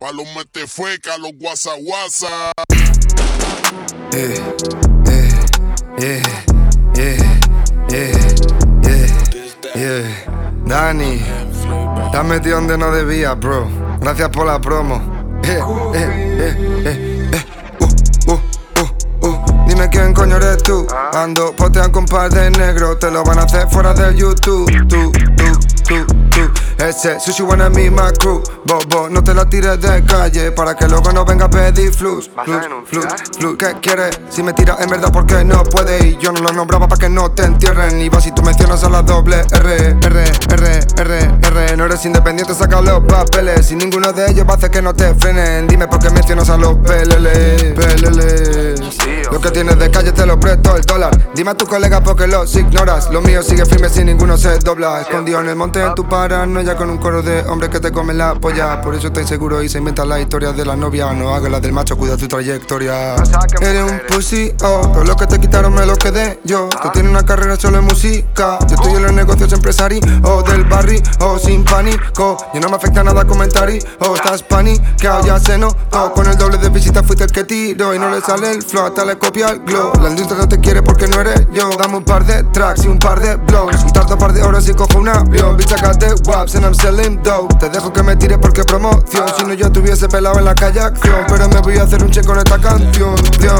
Pa' los metefuecas, los guasa. Dani, te has metido donde no debías, bro. Gracias por la promo. Dime quién coño eres tú. Cuando postean con par de negros, te lo van a hacer fuera del YouTube. Tú. Ese sushi wanna be my crew. Bobo, no te la tires de calle para que luego no venga a pedir flus. ¿Qué quieres? Si me tiras en verdad porque no puedes. Y yo no lo nombraba para que no te entierren. Y vas si tú mencionas a la doble R. No eres independiente, saca los papeles. Y ninguno de ellos va a hacer que no te frenen. Dime por qué mencionas a los PLL. Lo que tienes de calle te lo presto el dólar. Dime a tus colegas porque los ignoras. Lo mío sigue firme si ninguno se dobla. Escondido en el monte en tu paranoia con un coro de hombres que te comen la polla. Por eso estoy seguro y se inventan las historias de la novia. No hagas la del macho, cuida tu trayectoria. Eres un pussy, todo lo que te quitaron me lo quedé yo. Tú tienes una carrera solo en música. Yo estoy en los negocios empresarios del barrio, sin pánico. Y no me afecta nada comentario. Estás paniqueado, ya se notó. Con el doble de visitas fuiste el que tiro. Y no le sale el flow, hasta le copia el glow. La industria no te quiere porque no eres yo. Dame un par de tracks y un par de blows. Y tardo un par de horas y cojo un avión. Bitch, I got the waps and I'm selling dope. Te dejo que me tires porque promoción. Si no yo te hubiese pelado en la calle acción. Pero me voy a hacer un check con esta canción.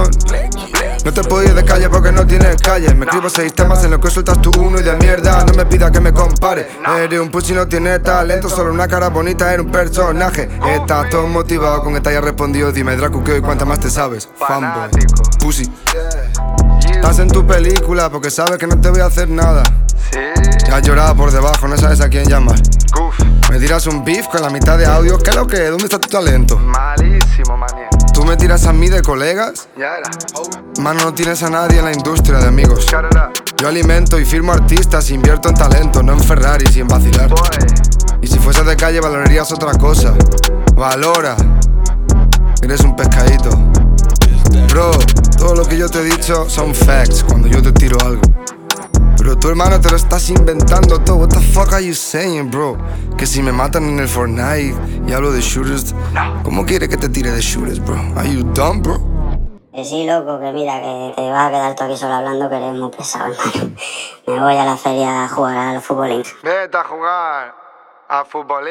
No te puedo ir de calle porque no tienes calle. Me escribo 6 temas en los que sueltas tú uno y de mierda. No me pidas que me compare. Eres un pussy, no tienes talento. Solo una cara bonita, eres un personaje. Estás todo motivado con esta ya respondido. Dime Draco que hoy cuánta más te sabes. Fanboy, pussy. Estás en tu película porque sabes que no te voy a hacer nada. Ya has llorado por debajo, no sabes a quién llamar. Me tiras un beef con la mitad de audio. ¿Qué es lo que es? ¿Dónde está tu talento? Malísimo, manín. ¿Tú me tiras a mí de colegas? Ya era. Mano, no tienes a nadie en la industria de amigos. Yo alimento y firmo artistas, invierto en talento, no en Ferraris y en vacilar. Y si fueses de calle valorarías otra cosa. Valora. Eres un pescadito. Bro, todo lo que yo te he dicho son facts cuando yo te tiro algo. Pero tu hermano te lo estás inventando todo. What the fuck are you saying, bro? Que si me matan en el Fortnite y hablo de shooters, ¿cómo quiere que te tire de shooters, bro? Are you dumb, bro? Que sí, loco, que mira, que te vas a quedar tú aquí solo hablando, que eres muy pesado, hermano. Me voy a la feria a jugar al futbolín. Vete a jugar. A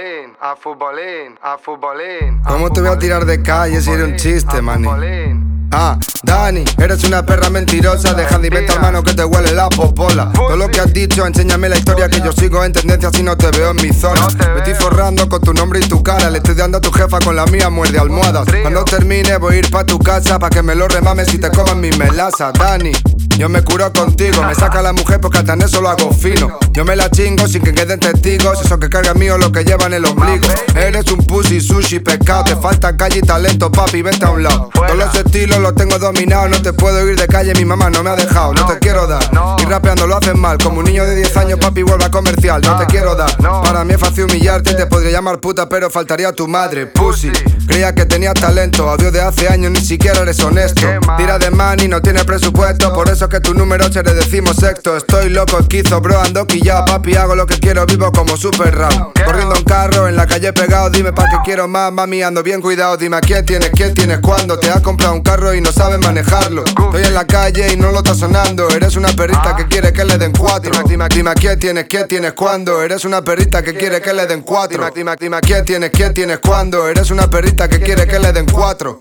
futbolín. ¿Cómo te voy a tirar de calle si eres un chiste, man? Dani, eres una perra mentirosa. Deja de inventar, hermano, que te huele la popola. Todo lo que has dicho, enséñame la historia, que yo sigo en tendencia si no te veo en mi zona. Me estoy forrando con tu nombre y tu cara. Le estoy dando a tu jefa con la mía, muerde almohadas. Cuando termine voy a ir pa' tu casa pa' que me lo remames y te coman mi melaza. Dani, yo me curo contigo. Me saca la mujer porque hasta en eso lo hago fino. Yo me la chingo sin que queden testigos. Eso que carga mío lo que lleva en el ombligo. Eres un pussy, sushi, pescado. Te falta calle y talento, papi, vete a un lado. Todos los estilos los tengo dominados. No te puedo ir de calle, mi mamá no me ha dejado. No te quiero dar, y rapeando lo haces mal. Como un niño de 10 años, papi, vuelve a comercial. No te quiero dar, para mí es fácil humillarte. Te podría llamar puta, pero faltaría tu madre. Pussy, creía que tenías talento. Audio de hace años, ni siquiera eres honesto. Tira de money, no tiene presupuesto. Por eso es que tu número se le decimos sexto. Estoy loco, esquizo, bro, ando quillao. Papi, hago lo que quiero, vivo como super rap. Corriendo en carro, en la calle pegado. Dime pa' qué quiero más, mami, ando bien cuidado. Dime a quién tienes, cuándo. Te has comprado un carro y no sabes manejarlo. Estoy en la calle y no lo está sonando. Eres una perrita que quiere que le den 4. Dime a quién tienes, cuándo. Eres una perrita que quiere que le den 4. Dime a quién tienes, cuándo. Eres una perrita que quiere que le den 4.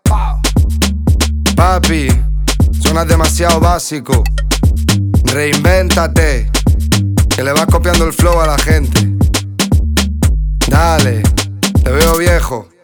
Papi, suenas demasiado básico. Reinvéntate, que le vas copiando el flow a la gente. Dale, te veo viejo.